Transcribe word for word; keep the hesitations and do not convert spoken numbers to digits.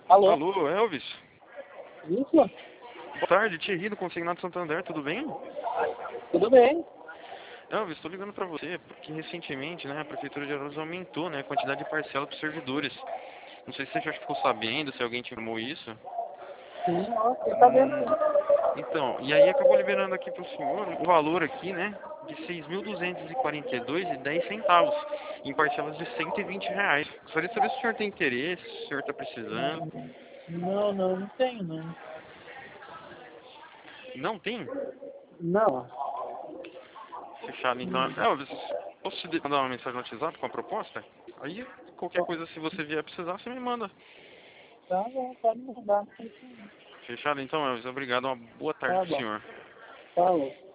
Alô? Alô, Elvis? Isso? Boa tarde, Thierry do Consignado Santander, tudo bem? Tudo bem? Elvis, estou ligando para você porque recentemente, né, a Prefeitura de Ararus aumentou, né, a quantidade de parcela para os servidores. Não sei se você já ficou sabendo, se alguém te informou isso. Sim, nossa, você tá vendo Hum, aí. então, e aí acabou liberando aqui para o senhor o valor aqui, né, de seis mil duzentos e quarenta e dois reais e dez centavos, em parcelas de cento e vinte reais. Gostaria de saber se o senhor tem interesse, se o senhor está precisando. Não, não, não tenho, não. Não tem? Não. Fechado, então. Elvis, posso te mandar uma mensagem no WhatsApp com a proposta? Aí, qualquer coisa, se você vier precisar, você me manda. Tá bom, pode mandar. Fechado, então, Elvis. Obrigado. Uma boa tarde Tá pro bom. senhor. Falou.